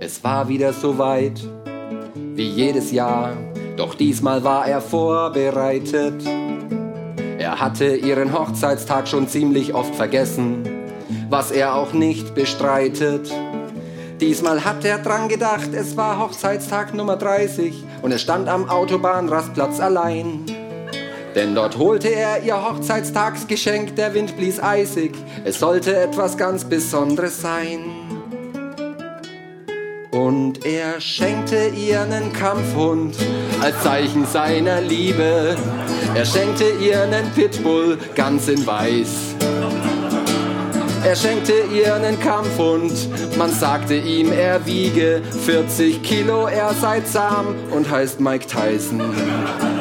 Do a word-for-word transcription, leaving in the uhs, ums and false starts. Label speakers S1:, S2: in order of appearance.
S1: Es war wieder soweit, wie jedes Jahr, doch diesmal war er vorbereitet. Er hatte ihren Hochzeitstag schon ziemlich oft vergessen, was er auch nicht bestreitet. Diesmal hat er dran gedacht, es war Hochzeitstag Nummer dreißig und er stand am Autobahnrastplatz allein. Denn dort holte er ihr Hochzeitstagsgeschenk, der Wind blies eisig, es sollte etwas ganz Besonderes sein. Und er schenkte ihr einen Kampfhund als Zeichen seiner Liebe. Er schenkte ihr einen Pitbull ganz in weiß. Er schenkte ihr einen Kampfhund, man sagte ihm, er wiege vierzig Kilo, er sei zahm und heißt Mike Tyson.